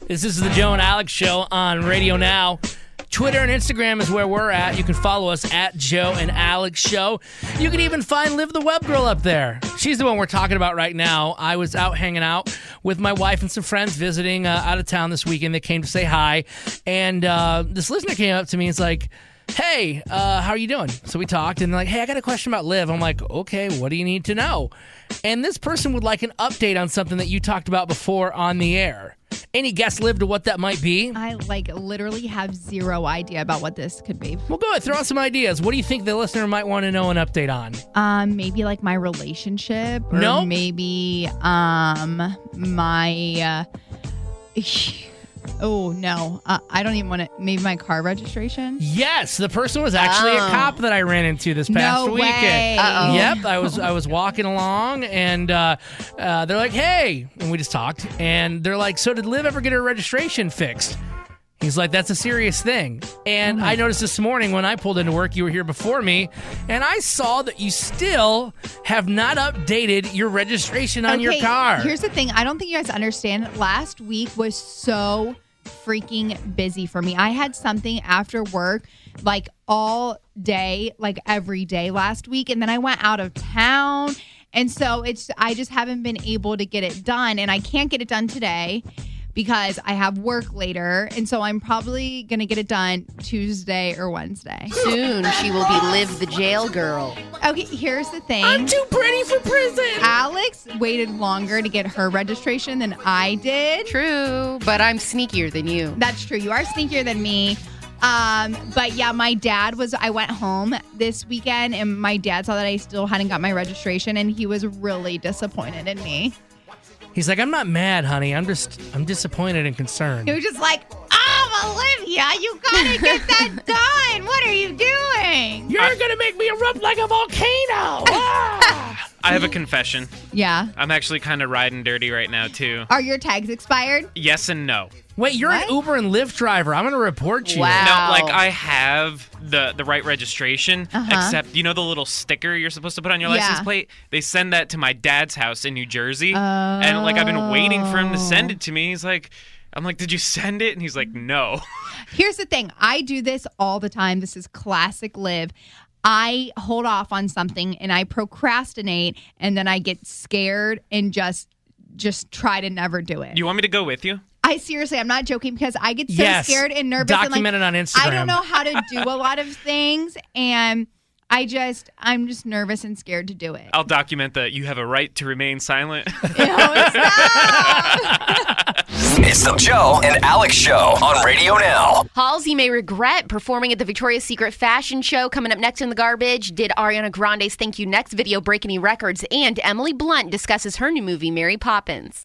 This is the Joe and Alex Show on Radio Now. Twitter and Instagram is where we're at. You can follow us at Joe and Alex Show. You can even find Liv the Web Girl up there. She's the one we're talking about right now. I was out hanging out with my wife and some friends visiting out of town this weekend. They came to say hi. And this listener came up to me and was like, hey, how are you doing? So we talked, and they're like, hey, I got a question about Liv. I'm like, okay, what do you need to know? And this person would like an update on something that you talked about before on the air. Any guess, Liv, to what that might be? I literally have zero idea about what this could be. Well, go ahead, throw out some ideas. What do you think the listener might want to know an update on? Maybe my relationship, or Nope. maybe my. Oh no, I don't even want to. Maybe my car registration. Yes, the person was actually a cop that I ran into this past No weekend. way. Uh-oh. Yep, I was walking along, and they're like, "Hey," and we just talked, and they're like, "So did Liv ever get her registration fixed?" He's like, "That's a serious thing." And I noticed this morning when I pulled into work, you were here before me, and I saw that you still have not updated your registration on your car. Here's the thing. I don't think you guys understand. Last week was so freaking busy for me. I had something after work all day, every day last week. And then I went out of town. And so I just haven't been able to get it done. And I can't get it done today because I have work later. And so I'm probably going to get it done Tuesday or Wednesday. Soon she will be Liv the jail girl. Okay, here's the thing. I'm too pretty for prison. Alex waited longer to get her registration than I did. True, but I'm sneakier than you. That's true. You are sneakier than me. But yeah, I went home this weekend and my dad saw that I still hadn't got my registration and he was really disappointed in me. He's like, "I'm not mad, honey. I'm disappointed and concerned." He was just like, Olivia, you gotta get that done. What are you doing? You're gonna make me erupt like a volcano. Ah! I have a confession. Yeah. I'm actually kind of riding dirty right now, too. Are your tags expired? Yes and no. Wait, you're What? an Uber and Lyft driver. I'm gonna report you. Wow. No, I have the right registration, except, the little sticker you're supposed to put on your license Yeah. plate? They send that to my dad's house in New Jersey. And, I've been waiting for him to send it to me. I'm like, did you send it? And he's like, no. Here's the thing. I do this all the time. This is classic Liv. I hold off on something and I procrastinate and then I get scared and just try to never do it. You want me to go with you? I'm not joking because I get so Yes. scared and nervous. Document and it on Instagram. I don't know how to do a lot of things and I'm just nervous and scared to do it. I'll document that you have a right to remain silent. It's the Joe and Alex Show on Radio Now. Halsey may regret performing at the Victoria's Secret fashion show. Coming up next in the garbage, did Ariana Grande's Thank You Next video break any records? And Emily Blunt discusses her new movie, Mary Poppins.